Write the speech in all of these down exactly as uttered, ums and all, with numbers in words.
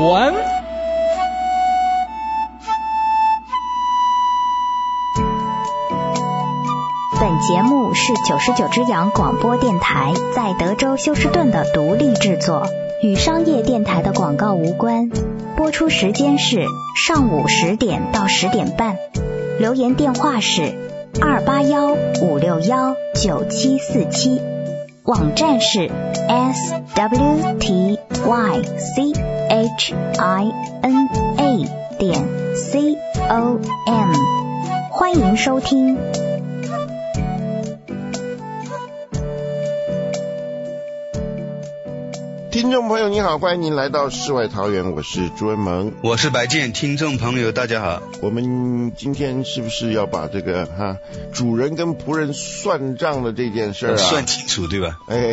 完。 本节目是九十九只羊广播电台在德州休斯顿的独立制作，与商业电台的广告无关。播出时间是上午十点到十点半。留言电话是二八幺五六幺九七四七，网站是 s w t y c h i n a 点 c o m， 欢迎收听。 听众朋友你好，欢迎您来到世外桃源，我是朱文萌， 我是白健。听众朋友大家好， 我们今天是不是要把这个哈主人跟仆人算账的这件事啊算清楚，对吧？ 哎，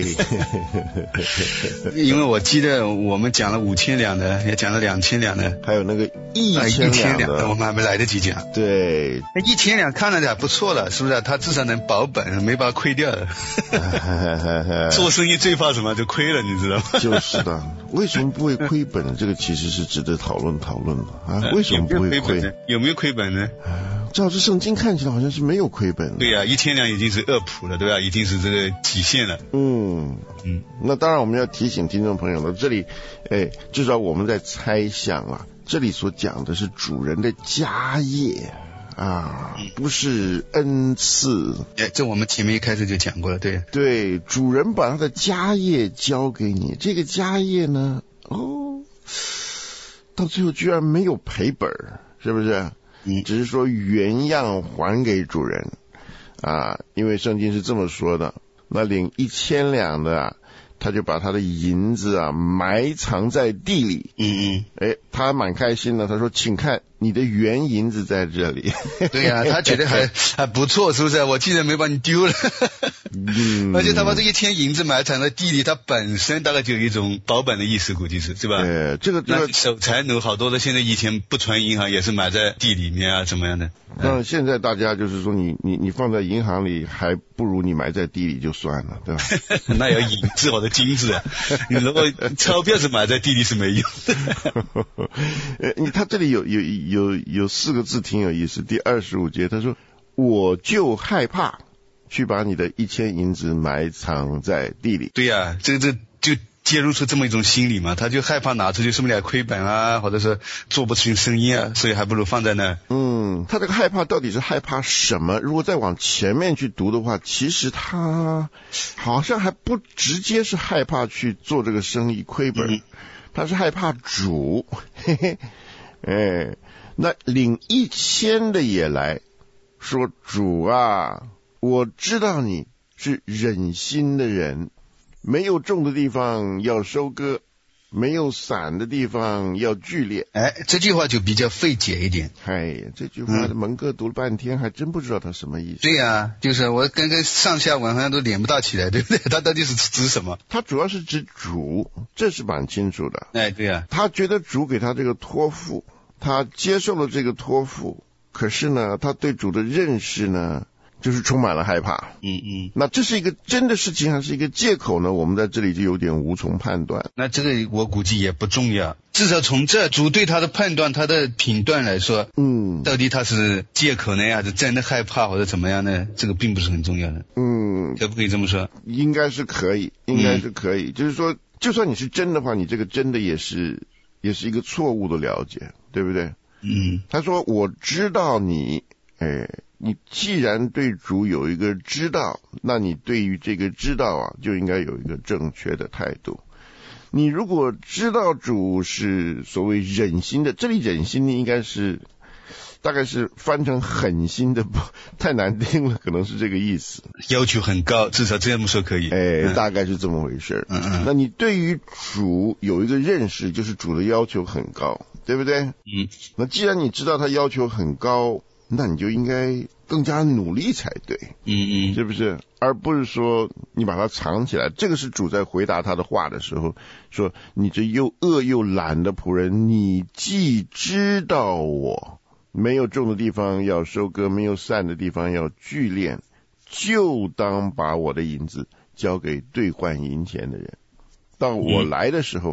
因为我记得我们讲了五千两的，也讲了两千两的， 还有那个一千两的， 呃、我们还没来得及讲。 对， 一千两看着还不错了，是不是？他至少能保本，没把它亏掉了。做生意最怕什么？就亏了，你知道。 就是的，为什么不会亏本？这个其实是值得讨论讨论的啊。为什么不会亏？ 有没有亏本呢？ 照这圣经看起来好像是没有亏本的。 对呀、啊，一千两已经是恶普了，对吧？已经是这个极限了。 嗯嗯，那当然我们要提醒听众朋友了，这里，哎，至少我们在猜想啊，这里所讲的是主人的家业。啊，不是恩赐。 哎，这我们前面一开始就讲过了，对。 对，主人把他的家业交给你，这个家业呢，哦，到最后居然没有赔本，是不是？嗯，只是说原样还给主人啊，因为圣经是这么说的。那领一千两的啊，他就把他的银子啊埋藏在地里。嗯嗯，哎，他蛮开心的，他说：“请看。”你的原银子在这里。 对呀、啊，他觉得还还不错，是不是？我记得没把你丢了。嗯，而且他把这一千银子埋藏在地里，它本身大概就有一种保本的意思，估计是，是吧？ 对，这个这个守财奴好多的，现在以前不传银行也是埋在地里面啊，怎么样的？ 那现在大家就是说你，你你你放在银行里，还不如你埋在地里就算了，对吧？ 那有银子或者金子啊，你如果钞票是埋在地里是没用的。 呃，你他这里有有有有四个字挺有意思，第二十五节他说：“我就害怕去把你的一千银子埋藏在地里。” 对呀、啊，这这就揭露出这么一种心理嘛，他就害怕拿出去是不是来亏本啊，或者是做不成生意啊，所以还不如放在那。 嗯，他这个害怕到底是害怕什么？如果再往前面去读的话，其实他好像还不直接是害怕去做这个生意亏本，嗯、他是害怕主。嘿嘿，哎，那领一千的也来说：“主啊，我知道你是忍心的人。”没有种的地方要收割，没有散的地方要聚敛。 哎，这句话就比较费解一点。 哎呀，这句话蒙哥读了半天，还真不知道他什么意思。 对呀、啊，就是我跟跟上下文好像都连不大起来，对不对？他到底是指什么？ 他主要是指主，这是蛮清楚的。 哎，对呀、 啊，他觉得主给他这个托付，他接受了这个托付，可是呢，他对主的认识呢，就是充满了害怕。嗯嗯，那这是一个真的事情还是一个借口呢？我们在这里就有点无从判断。 那这个我估计也不重要，至少从这主对他的判断、他的评断来说，嗯，到底他是借口呢，还是真的害怕或者怎么样呢？这个并不是很重要的。嗯，可不可以这么说？ 应该是可以，应该是可以。嗯、就是说，就算你是真的话，你这个真的也是也是一个错误的了解，对不对？嗯，他说我知道你，哎。你既然对主有一个知道，那你对于这个知道啊，就应该有一个正确的态度。你如果知道主是所谓忍心的，这里忍心的应该是大概是翻成狠心的，太难听了，可能是这个意思。 要求很高，至少这么说可以。 哎，嗯、大概是这么回事。嗯嗯。那你对于主有一个认识，就是主的要求很高，对不对？嗯。那既然你知道他要求很高，那你就应该更加努力才对，嗯嗯，是不是？而不是说你把它藏起来。这个是主在回答他的话的时候说：“你这又恶又懒的仆人，你既知道我没有种的地方要收割，没有散的地方要聚敛，就当把我的银子交给兑换银钱的人。到我来的时候，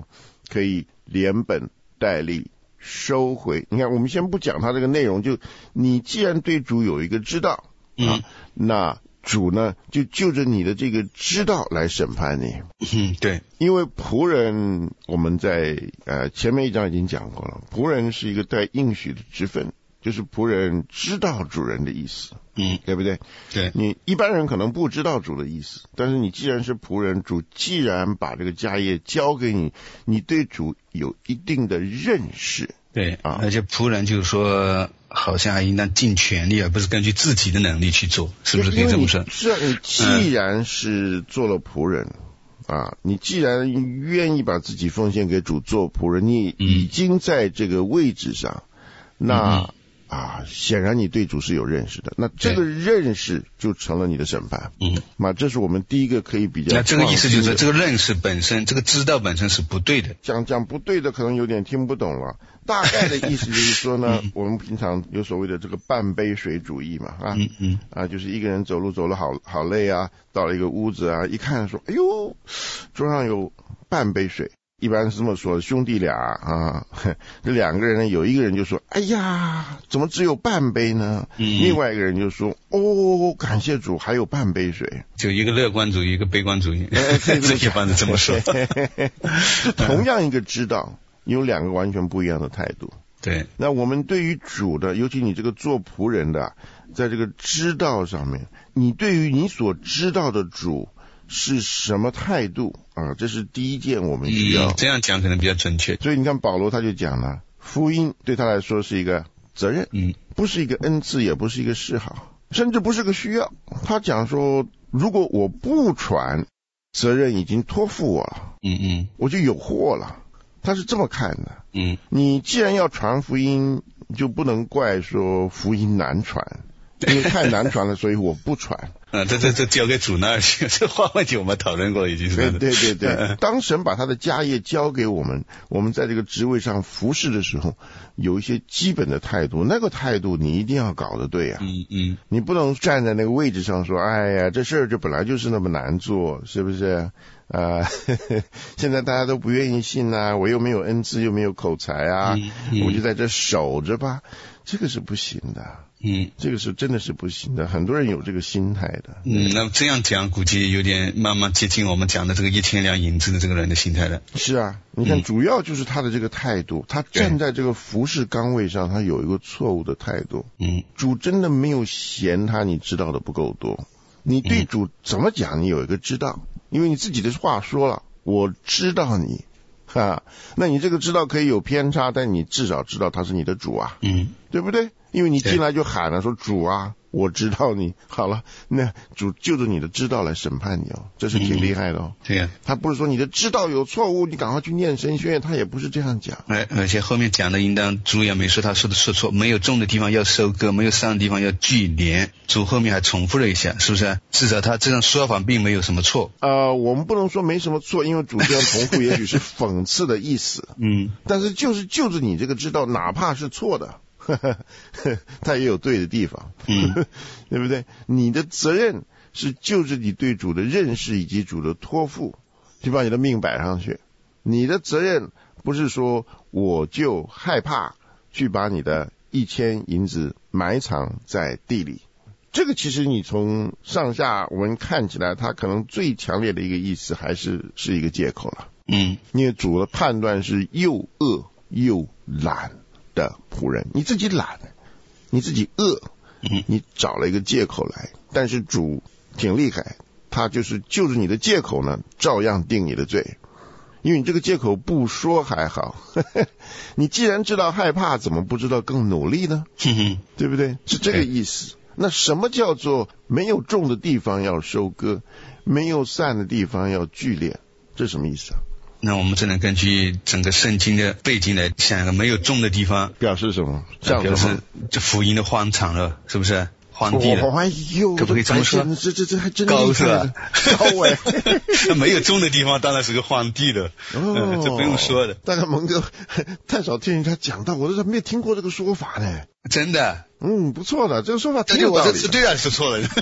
可以连本带利收回。你看，我们先不讲它这个内容，就你既然对主有一个知道，嗯、啊，那主呢就就着你的这个知道来审判你。 嗯，对， 因为仆人我们在呃前面一章已经讲过了，仆人是一个带应许的职分，就是仆人知道主人的意思。嗯，对不对？ 对， 你一般人可能不知道主的意思，但是你既然是仆人，主既然把这个家业交给你，你对主有一定的认识。 对啊，而且仆人就是说，好像还应当尽全力，而不是根据自己的能力去做，是不是可以这么说？ 是啊，你既然是做了仆人、嗯、啊，你既然愿意把自己奉献给主做仆人，你已经在这个位置上，嗯、那。嗯啊，显然你对主是有认识的，那这个认识就成了你的审判。嗯，那这是我们第一个可以比较。 那这个意思就是，这个认识本身，这个知道本身是不对的。 讲讲不对的，可能有点听不懂了。大概的意思就是说呢，嗯、我们平常有所谓的这个半杯水主义嘛，啊，嗯嗯，啊，就是一个人走路走了好好累啊，到了一个屋子啊，一看说，哎呦，桌上有半杯水。一般是这么说，兄弟俩啊，这两个人呢，有一个人就说：“哎呀，怎么只有半杯呢？”嗯、另外一个人就说：“哦，感谢主，还有半杯水。” 就一个乐观主义，一个悲观主义，这一般是这么说。 就同样一个知道，有两个完全不一样的态度。 对， 那我们对于主的，尤其你这个做仆人的，在这个知道上面，你对于你所知道的主是什么态度啊？这是第一件我们需要、 嗯、这样讲可能比较准确。 所以你看保罗他就讲了，福音对他来说是一个责任，嗯，不是一个恩赐，也不是一个嗜好，甚至不是个需要。他讲说，如果我不传，责任已经托付我了，嗯嗯，我就有祸了。他是这么看的，嗯，你既然要传福音，就不能怪说福音难传。因为太难传了，所以我不传。 啊，这这这交给主那儿去，这话问题我们讨论过已经是。 对对对对，当神把他的家业交给我们，我们在这个职位上服侍的时候，有一些基本的态度，那个态度你一定要搞得对啊。嗯嗯，你不能站在那个位置上说，哎呀，这事儿就本来就是那么难做，是不是？啊、呃，现在大家都不愿意信啊，我又没有恩赐，又没有口才啊，嗯嗯、我就在这守着吧，这个是不行的。嗯，这个是真的是不行的，很多人有这个心态的。 嗯，那这样讲估计有点慢慢接近我们讲的这个一千两银子的这个人的心态了。 是啊，你看，主要就是他的这个态度，嗯、他站在这个服侍岗位上，他有一个错误的态度。嗯，主真的没有嫌他，你知道的不够多。你对主怎么讲，你有一个知道，因为你自己的话说了，我知道你。哈，那你这个知道可以有偏差，但你至少知道他是你的主啊，嗯，对不对？因为你进来就喊了说主啊，我知道你，好了，那主就着你的知道来审判你哦，这是挺厉害的哦。 对呀、 嗯，他不是说你的知道有错误，你赶快去念神学院，他也不是这样讲。 哎，而且后面讲的应当主也没说他说的说错，没有种的地方要收割，没有上的地方要聚连。主后面还重复了一下，是不是？至少他这种说法并没有什么错。 呃，我们不能说没什么错，因为主这样重复也许是讽刺的意思。嗯，但是就是就着你这个知道，哪怕是错的。呵呵呵，他也有对的地方，嗯，对不对？你的责任是就着你对主的认识以及主的托付，去把你的命摆上去。你的责任不是说我就害怕去把你的一千银子埋藏在地里。这个其实你从上下文看起来，它可能最强烈的一个意思还是是一个借口了。嗯，因为主的判断是又恶又懒的仆人，你自己懒，你自己饿，你找了一个借口来，但是主挺厉害，他就是就着你的借口呢，照样定你的罪，因为你这个借口不说还好，呵呵，你既然知道害怕，怎么不知道更努力呢？对不对？是这个意思。那什么叫做没有种的地方要收割，没有散的地方要聚敛？这什么意思啊？ 那我们只能根据整个圣经的背景来想一个没有种的地方表示什么？ 表示这福音的荒场了，是不是？荒地了。 哎呦， 可不可以这么说？ 这这这还真高是吧？ 高哎， 那没有种的地方当然是个荒地了。哦、嗯，这不用说的。 大概蒙哥太少听人家讲到，我都没有听过这个说法呢。 真的？ 嗯，不错的，这个说法挺有道理的。 我这次对啊是错了。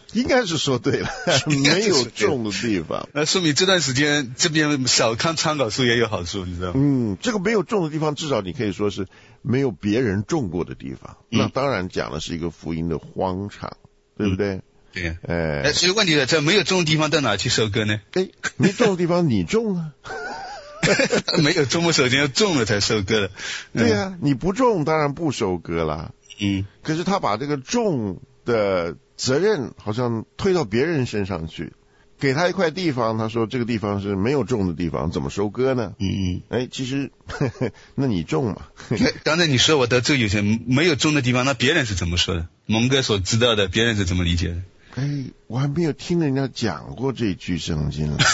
应该是说对了，没有种的地方。 那说明这段时间这边少看参考书也有好处，你知道吗？ 嗯，这个没有种的地方，至少你可以说是没有别人种过的地方。嗯、那当然讲的是一个福音的荒场，对不对？ 嗯、对呀、啊。哎，哎，所以问题了，在没有种的地方到哪去收割呢？ 哎，没种的地方你种啊。 没有种，首先要种了才收割了。 嗯、对呀、啊，你不种当然不收割啦。嗯，可是他把这个种的责任好像推到别人身上去，给他一块地方，他说这个地方是没有种的地方，怎么收割呢？嗯嗯，哎，其实呵呵那你种嘛。 刚才你说我得罪有些没有种的地方，那别人是怎么说的？蒙哥所知道的，别人是怎么理解的？ 哎，我还没有听人家讲过这句圣经了。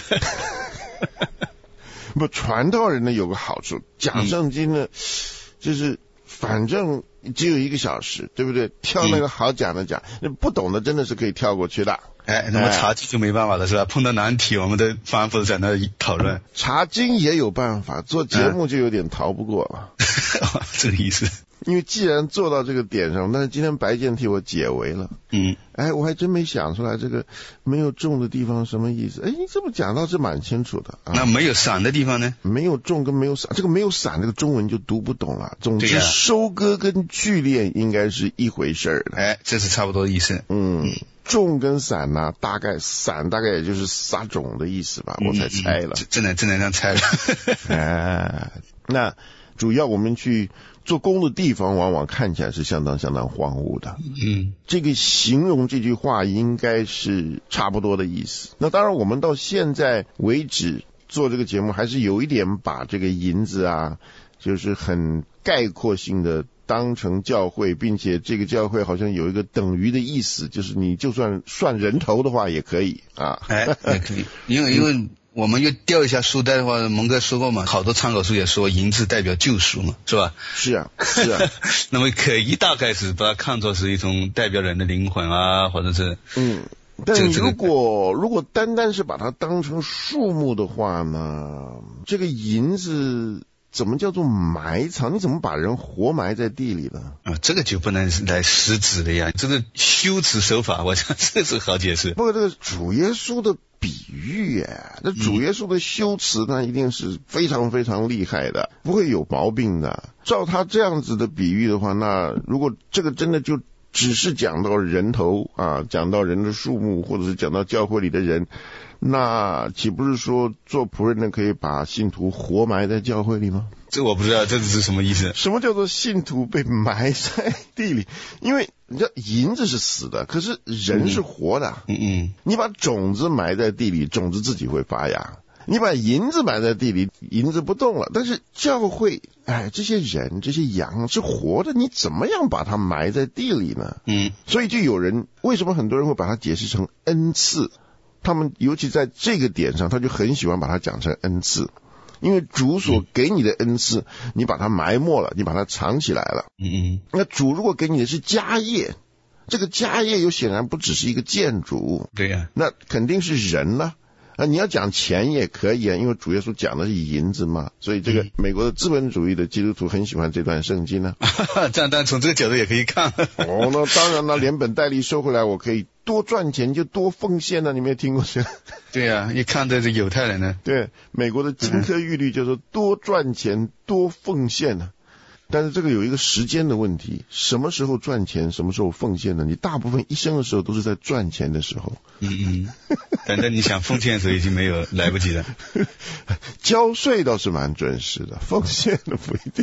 不，传道人呢有个好处，讲圣经呢，嗯、就是反正只有一个小时，对不对？挑那个好讲的讲，嗯、不懂的真的是可以跳过去的。 哎，那么查经就没办法了，是吧？碰到难题，我们都反复在那讨论。 查经也有办法，做节目就有点逃不过了。 嗯、这个意思。 因为既然做到这个点上，但是今天白健替我解围了。嗯，哎，我还真没想出来这个没有种的地方什么意思。哎，你这么讲倒是蛮清楚的。 啊、那没有散的地方呢？ 没有种跟没有散，这个没有散这个中文就读不懂了。总之，收割跟聚敛应该是一回事儿的。 哎，这是差不多的意思。 嗯，种跟散呢、啊，大概散大概也就是撒种的意思吧，嗯、我才猜了。 真的真的这样猜了。 哎，那主要我们去做工的地方往往看起来是相当相当荒芜的。嗯，这个形容这句话应该是差不多的意思。那当然我们到现在为止做这个节目还是有一点把这个银子啊就是很概括性的当成教会，并且这个教会好像有一个等于的意思，就是你就算算人头的话也可以啊。 哎，也可以，因为因为我们又调一下书袋的话，蒙哥说过嘛，好多参考书也说银子代表救赎嘛，是吧？ 是啊，是啊。 那么可以大概是把它看作是一种代表人的灵魂啊，或者是嗯。但如果如果单单是把它当成数目的话呢，这个银子怎么叫做埋藏？你怎么把人活埋在地里呢？ 啊，这个就不能来实质的呀，这个修辞手法，我想这是好解释。 不过这个主耶稣的比喻哎，这主耶稣的修辞呢，一定是非常非常厉害的，不会有毛病的。照他这样子的比喻的话，那如果这个真的就只是讲到人头啊，讲到人的数目，或者是讲到教会里的人，那岂不是说做仆人的可以把信徒活埋在教会里吗？ 这我不知道，这是什么意思？ 什么叫做信徒被埋在地里？因为你知道银子是死的，可是人是活的。嗯嗯，你把种子埋在地里，种子自己会发芽。你把银子埋在地里，银子不动了。但是教会，哎，这些人这些羊是活的，你怎么样把它埋在地里呢？嗯，所以就有人，为什么很多人会把它解释成恩赐？他们尤其在这个点上，他就很喜欢把它讲成恩赐，因为主所给你的恩赐，你把它埋没了，你把它藏起来了。嗯嗯，那主如果给你的是家业，这个家业又显然不只是一个建筑， 对呀、啊， 那肯定是人了。啊，你要讲钱也可以啊，因为主耶稣讲的是银子嘛，所以这个美国的资本主义的基督徒很喜欢这段圣经呢、 啊。这样，但从这个角度也可以看。 哦，那当然了，连本带利收回来，我可以多赚钱就多奉献呢、啊。你没有听过这个？ 对呀、啊，一看这是犹太人呢。 对，美国的金科玉律就是多赚钱多奉献呢、啊。但是这个有一个时间的问题，什么时候赚钱，什么时候奉献呢？你大部分一生的时候都是在赚钱的时候。 嗯嗯，等到你想奉献的时候已经没有，来不及了。 交税倒是蛮准时的，奉献的不一定。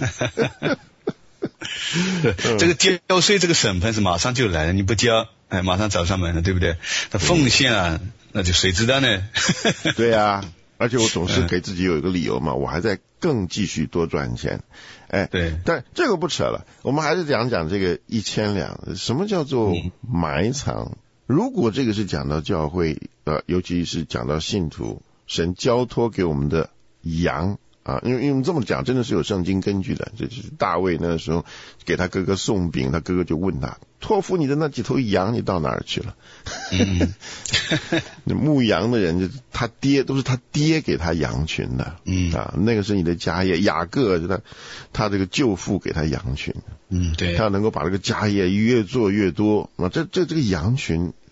这个交税这个审判是马上就来了，你不交，哎，马上找上门了，对不对？那奉献啊，那就谁知道呢？ 对啊。而且我总是给自己有一个理由嘛，我还在更继续多赚钱，哎， 对， 但这个不扯了，我们还是讲讲这个一千两，什么叫做埋藏？嗯、如果这个是讲到教会，呃，尤其是讲到信徒，神交托给我们的羊啊，因为因为我们这么讲，真的是有圣经根据的，这就是大卫那个时候给他哥哥送饼，他哥哥就问他，托付你的那几头羊，你到哪儿去了？嗯，那牧羊的人就他爹都是他爹给他羊群的，嗯啊，那个是你的家业。雅各就他他这个舅父给他羊群，嗯，对，他能够把这个家业越做越多，那这这这个羊群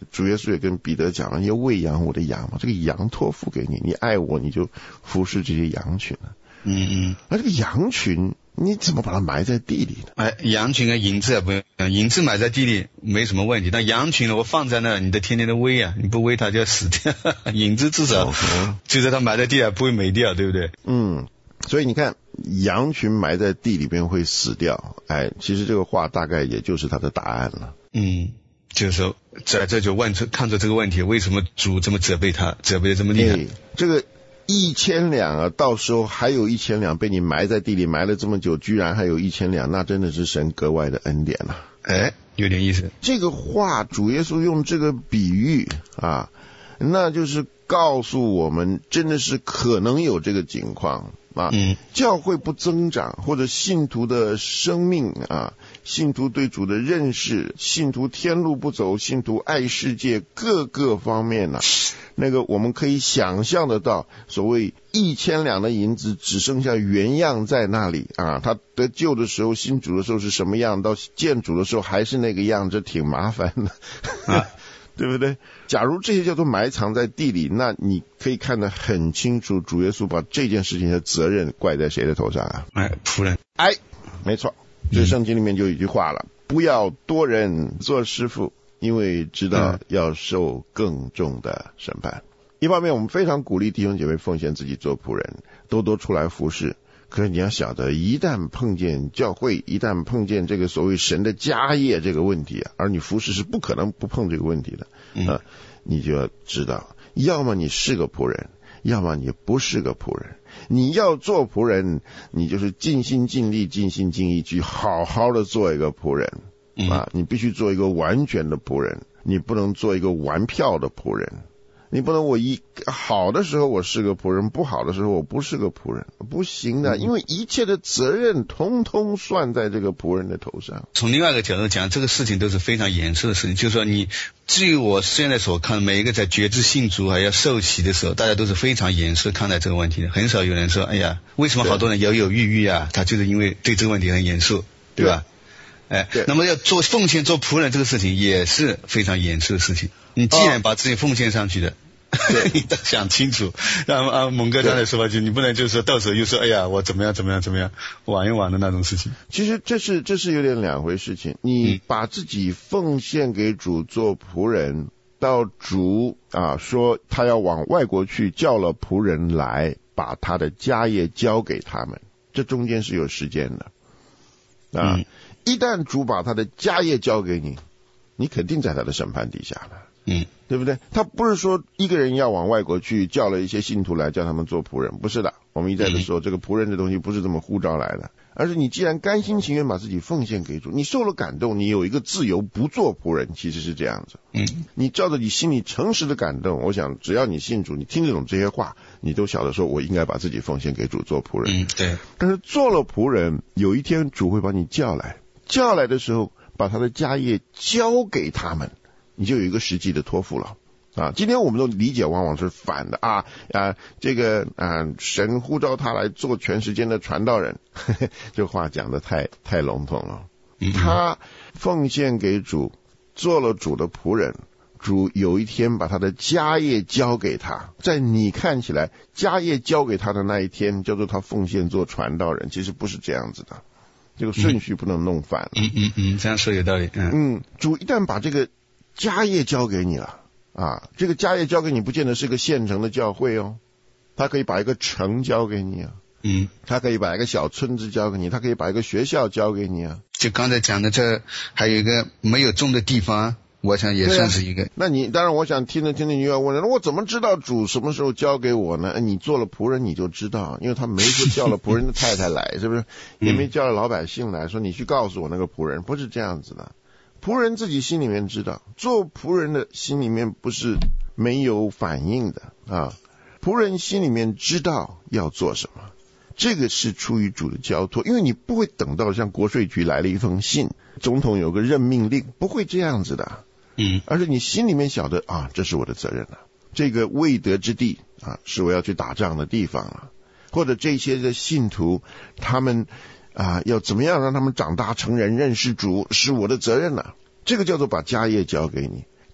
主耶稣也跟彼得讲了，要喂养我的羊嘛，这个羊托付给你，你爱我，你就服侍这些羊群了。 嗯嗯， 而这个羊群你怎么把它埋在地里呢？ 哎，羊群跟银子也不一样，银子埋在地里没什么问题，但羊群呢，我放在那，你得天天的喂啊，你不喂它就要死掉。银子至少就是它埋在地里不会没掉，对不对？ 嗯，所以你看，羊群埋在地里边会死掉，哎，其实这个话大概也就是它的答案了。 嗯，就是说在这就问出看出这个问题，为什么主这么责备他，责备的这么厉害？ 这个一千两啊，到时候还有一千两被你埋在地里，埋了这么久，居然还有一千两，那真的是神格外的恩典啊！ 哎，有点意思。 这个话，主耶稣用这个比喻啊，那就是告诉我们，真的是可能有这个情况啊。嗯，教会不增长，或者信徒的生命啊，信徒对主的认识，信徒天路不走，信徒爱世界，各个方面呢、啊。那个我们可以想象得到，所谓一千两的银子只剩下原样在那里啊，他得救的时候信主的时候是什么样，到见主的时候还是那个样，这挺麻烦的啊，对不对？假如这些叫做埋藏在地里，那你可以看得很清楚，主耶稣把这件事情的责任怪在谁的头上啊？ 哎，仆人。 哎，没错，这圣经里面就有一句话了，不要多人做师傅，因为知道要受更重的审判。一方面我们非常鼓励弟兄姐妹奉献自己做仆人，多多出来服侍，可是你要晓得，一旦碰见教会，一旦碰见这个所谓神的家业这个问题啊，而你服侍是不可能不碰这个问题的、嗯啊、你就要知道，要么你是个仆人，要么你不是个仆人。你要做仆人，你就是尽心尽力尽心尽意去好好的做一个仆人啊！你必须做一个完全的仆人，你不能做一个玩票的仆人，你不能我一好的时候我是个仆人，不好的时候我不是个仆人，不行的，因为一切的责任通通算在这个仆人的头上。 从另外一个角度讲，这个事情都是非常严肃的事情，就是说你据我现在所看，每一个在觉知信主还要受洗的时候，大家都是非常严肃看待这个问题的，很少有人说哎呀，为什么好多人犹犹豫豫啊，他就是因为对这个问题很严肃，对吧？哎，那么要做奉献做仆人这个事情也是非常严肃的事情，你既然把自己奉献上去的、哦、你得想清楚，让啊蒙哥刚才说法就你不能就是说到时候又说哎呀我怎么样怎么样怎么样玩一玩的那种事情。 其实这是这是有点两回事情，你把自己奉献给主做仆人，到主啊说他要往外国去，叫了仆人来把他的家业交给他们，这中间是有时间的啊、嗯。一旦主把他的家业交给你，你肯定在他的审判底下了，嗯，对不对？他不是说一个人要往外国去，叫了一些信徒来叫他们做仆人，不是的。我们一再的说，这个仆人的东西不是这么呼召来的，而是你既然甘心情愿把自己奉献给主，你受了感动，你有一个自由不做仆人，其实是这样子。嗯，你照着你心里诚实的感动，我想只要你信主，你听得懂这些话，你都晓得说我应该把自己奉献给主做仆人。嗯，对。但是做了仆人，有一天主会把你叫来。叫来的时候，把他的家业交给他们，你就有一个实际的托付了啊！今天我们都理解往往是反的啊啊！这个啊，神呼召他来做全时间的传道人，呵呵，这话讲的太太笼统了。他奉献给主，做了主的仆人，主有一天把他的家业交给他，在你看起来家业交给他的那一天，叫做他奉献做传道人，其实不是这样子的。这个顺序不能弄反了。 嗯嗯嗯，这样说有道理。嗯嗯，主一旦把这个家业交给你了啊，这个家业交给你，不见得是个现成的教会哦，他可以把一个城交给你啊，嗯，他可以把一个小村子交给你，他可以把一个学校交给你啊。 就刚才讲的这，还有一个没有种的地方。我想也算是一个、啊、 那你当然我想听着听着你又要问了，那我怎么知道主什么时候交给我呢？你做了仆人你就知道，因为他没说叫了仆人的太太来是不是，也没叫了老百姓来说你去告诉我那个仆人，不是这样子的。仆人自己心里面知道，做仆人的心里面不是没有反应的啊。仆人心里面知道要做什么，这个是出于主的交托，因为你不会等到像国税局来了一封信，总统有个任命令，不会这样子的。嗯，而是你心里面晓得啊，这是我的责任了。这个未得之地啊，是我要去打仗的地方了。或者这些的信徒，他们啊，要怎么样让他们长大成人认识主，是我的责任了。这个叫做把家业交给你。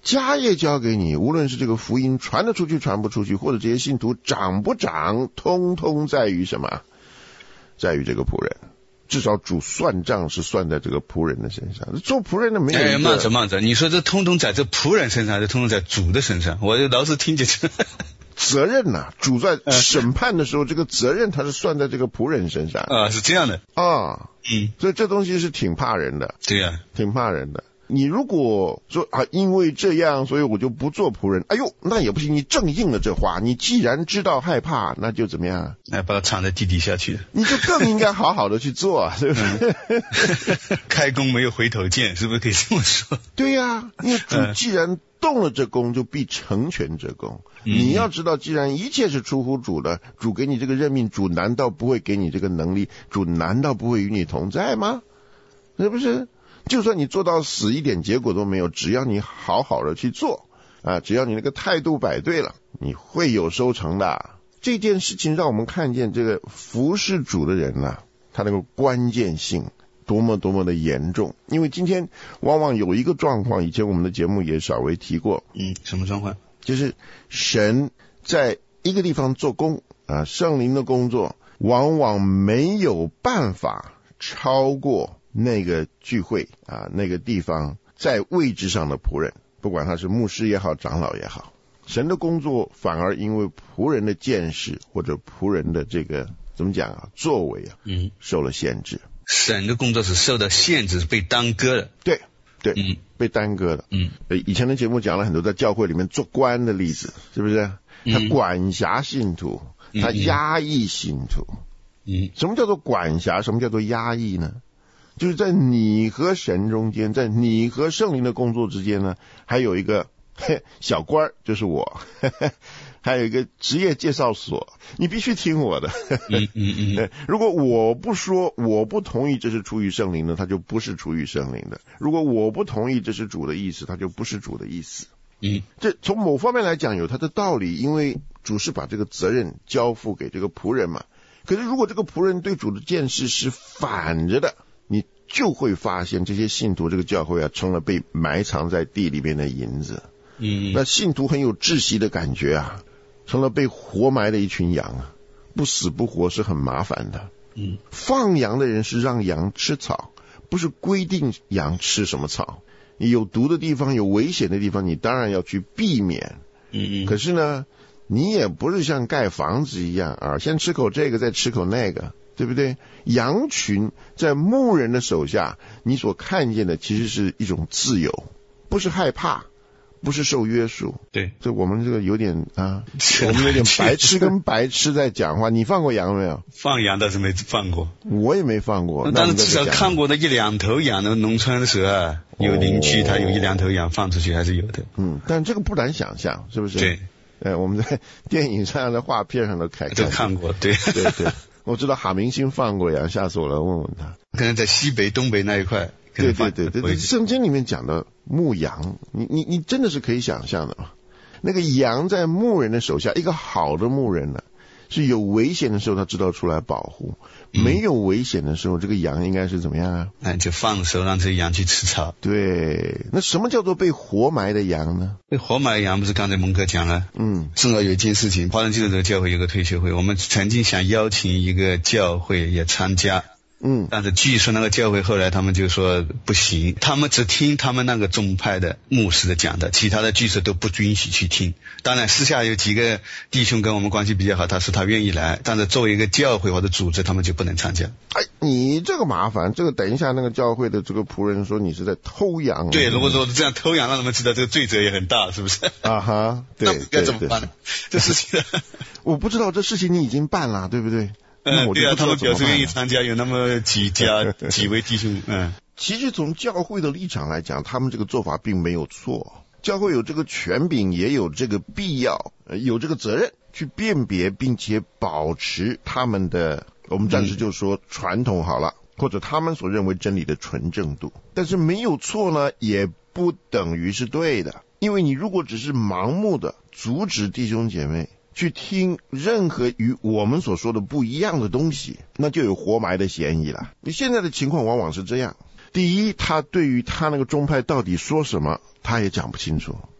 家业交给你，无论是这个福音传得出去传不出去，或者这些信徒长不长，通通在于什么？在于这个仆人。至少主算账是算在这个仆人的身上，做仆人的没有一个。 哎，慢着慢着，你说这通通在这仆人身上，还是通通在主的身上？我就老是听进去。 责任呐、啊，主在审判的时候，这个责任他是算在这个仆人身上啊，是这样的啊， 嗯， 所以这东西是挺怕人的， 对呀、啊， 挺怕人的。你如果说啊，因为这样，所以我就不做仆人，哎呦，那也不行。你正应了这话，你既然知道害怕，那就怎么样？ 那把它藏在地底下去， 你就更应该好好的去做啊，对不对？ 嗯、开弓没有回头箭，是不是可以这么说？ 对呀、啊，因为主既然动了这弓，就必成全这弓。 嗯、 你要知道，既然一切是出乎主的，主给你这个任命，主难道不会给你这个能力？主难道不会与你同在吗？是不是？就算你做到死一点结果都没有，只要你好好的去做啊，只要你那个态度摆对了，你会有收成的。这件事情让我们看见这个服侍主的人啊，他那个关键性多么多么的严重。因为今天往往有一个状况，以前我们的节目也稍微提过， 嗯，什么状况？ 就是神在一个地方做工啊，圣灵的工作往往没有办法超过那个聚会啊，那个地方在位置上的仆人，不管他是牧师也好，长老也好，神的工作反而因为仆人的见识或者仆人的这个怎么讲啊，作为啊， 嗯， 受了限制。 神的工作是受到限制，是被耽搁了。 对对， 嗯， 被耽搁了。 嗯， 以前的节目讲了很多在教会里面做官的例子，是不是？他管辖信徒， 嗯、 他压抑信徒。 嗯， 什么叫做管辖？什么叫做压抑呢？就是在你和神中间，在你和圣灵的工作之间呢，还有一个小官，就是我，还有一个职业介绍所，你必须听我的。 嗯嗯嗯， 如果我不说，我不同意这是出于圣灵的，它就不是出于圣灵的；如果我不同意这是主的意思，它就不是主的意思。 嗯， 这从某方面来讲有它的道理，因为主是把这个责任交付给这个仆人嘛。可是如果这个仆人对主的见识是反着的，你就会发现这些信徒这个教会啊，成了被埋藏在地里面的银子。 嗯， 那信徒很有窒息的感觉啊，成了被活埋的一群羊啊，不死不活是很麻烦的。 嗯， 放羊的人是让羊吃草，不是规定羊吃什么草。有毒的地方，有危险的地方，你当然要去避免。 嗯嗯。 可是呢，你也不是像盖房子一样啊，先吃口这个，再吃口那个，对不对？羊群在牧人的手下，你所看见的其实是一种自由，不是害怕，不是受约束。 对， 这我们这个有点啊，我们有点白痴跟白痴在讲话。你放过羊没有？ 放羊倒是没放过， 我也没放过。 但是至少看过那一两头羊的农村的时候啊，有邻居他有一两头羊放出去还是有的。 嗯，但这个不难想象，是不是？ 对， 呃，我们在电影上、在画片上都看都看过。对对对，我知道哈明星放过羊，下次我来问问他。 可能在西北、东北那一块。 对对对对对，圣经里面讲的牧羊，你你你真的是可以想象的嘛？那个羊在牧人的手下，一个好的牧人呢，是有危险的时候他知道出来保护，嗯、没有危险的时候，这个羊应该是怎么样啊？ 那就放手让这个羊去吃草。 对，那什么叫做被活埋的羊呢？ 被活埋的羊不是刚才蒙哥讲了？嗯，正好有一件事情，华人基督教教会有个退休会，我们曾经想邀请一个教会也参加。嗯，但是据说那个教会后来他们就说不行，他们只听他们那个宗派的牧师的讲的，其他的据说都不允许去听。当然私下有几个弟兄跟我们关系比较好，他说他愿意来，但是作为一个教会或者组织，他们就不能参加。 哎，你这个麻烦，这个等一下那个教会的这个仆人说你是在偷羊。 对，如果说这样偷羊，让他们知道这个罪责也很大，是不是？ 啊哈，对， 那该怎么办呢？这事情我不知道，这事情你已经办了，对不对？ 嗯，对啊，他们表示愿意参加，有那么几家几位弟兄。嗯， 其实从教会的立场来讲，他们这个做法并没有错。教会有这个权柄，也有这个必要，有这个责任去辨别并且保持他们的，我们暂时就说传统好了，嗯、或者他们所认为真理的纯正度。但是没有错呢，也不等于是对的，因为你如果只是盲目的阻止弟兄姐妹去听任何与我们所说的不一样的东西，那就有活埋的嫌疑了。你现在的情况往往是这样，第一，他对于他那个宗派到底说什么他也讲不清楚，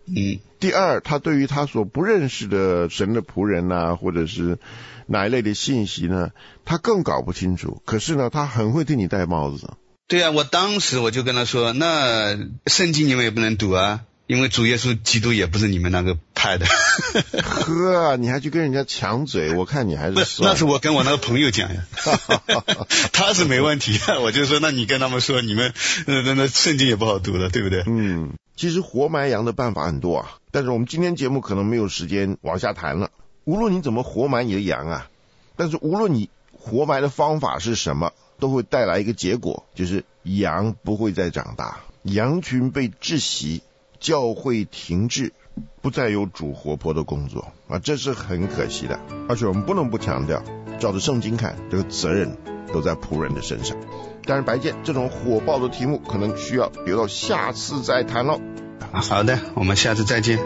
嗯。第二，他对于他所不认识的神的仆人啊，或者是哪一类的信息呢，他更搞不清楚。可是呢，他很会替你戴帽子。 对啊，我当时我就跟他说，那圣经你们也不能读啊，因为主耶稣基督也不是你们那个派的。 呵，你还去跟人家抢嘴，我看你还是算。 那是我跟我那个朋友讲呀。他是没问题的，我就说那你跟他们说，你们那那那圣经也不好读了，对不对？ 嗯，其实活埋羊的办法很多啊，但是我们今天节目可能没有时间往下谈了。无论你怎么活埋你的羊啊，但是无论你活埋的方法是什么，都会带来一个结果，就是羊不会再长大，羊群被窒息，教会停滞，不再有主活泼的工作啊，这是很可惜的。而且我们不能不强调，照着圣经看，这个责任都在仆人的身上。但是白健这种火爆的题目可能需要留到下次再谈喽。 好的，我们下次再见。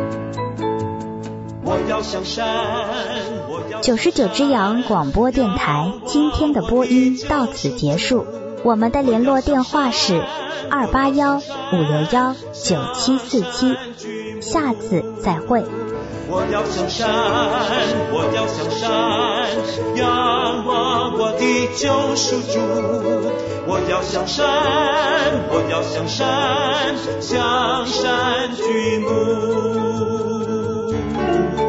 九十九只羊广播电台今天的播音到此结束，我们的联络电话是二八幺五六幺九七四七，下次再会。 我要向山，我要向山，仰望我的救赎主。我要向山，我要向山，向山举目。